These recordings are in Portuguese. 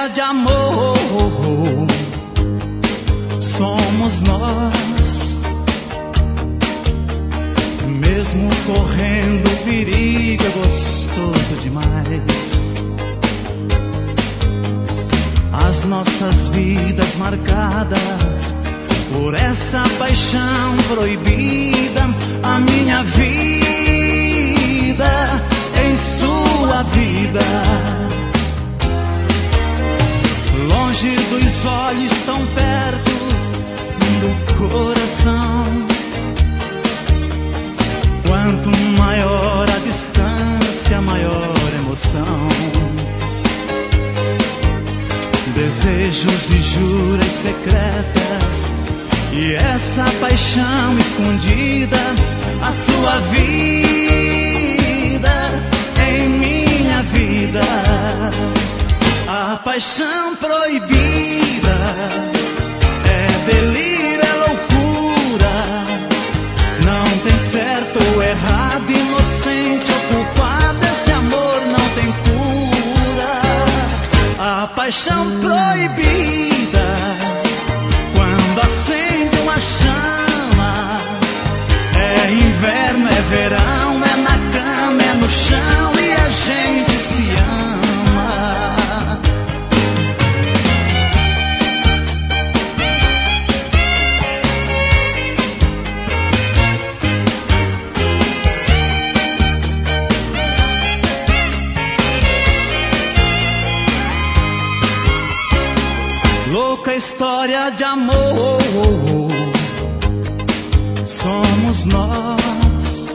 história de amor somos nós, mesmo correndo perigo é gostoso demais. As nossas vidas marcadas por essa paixão proibida, a minha vida em sua vida, longe dos olhos, tão perto do coração. Quanto maior a distância, maior a emoção. Desejos e juras secretas, e essa paixão escondida, a sua vida em minha vida. A paixão proibida é delírio, é loucura. Não tem certo ou errado, inocente ou culpado. Esse amor não tem cura. A paixão proibida, quando acende uma chama, é inverno, é verão, é na cama, é no chão, e a gente se ama. Louca história de amor somos nós,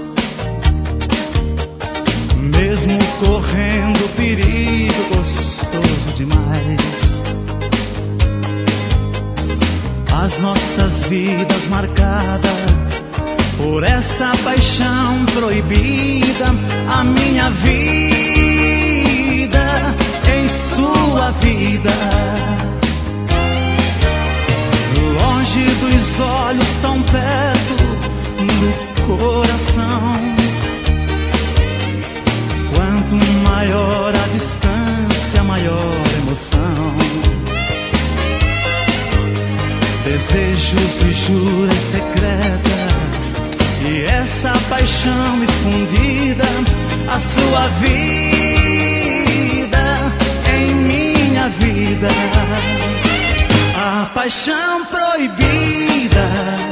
mesmo correndo perigo gostoso demais. As nossas vidas marcadas por essa paixão proibida, a minha vida em sua vida, longe dos olhos, tão perto do coração. Quanto maior a distância, maior a emoção. Desejos e juras secretas, e essa paixão escondida, a sua vida em minha vida. A paixão proibida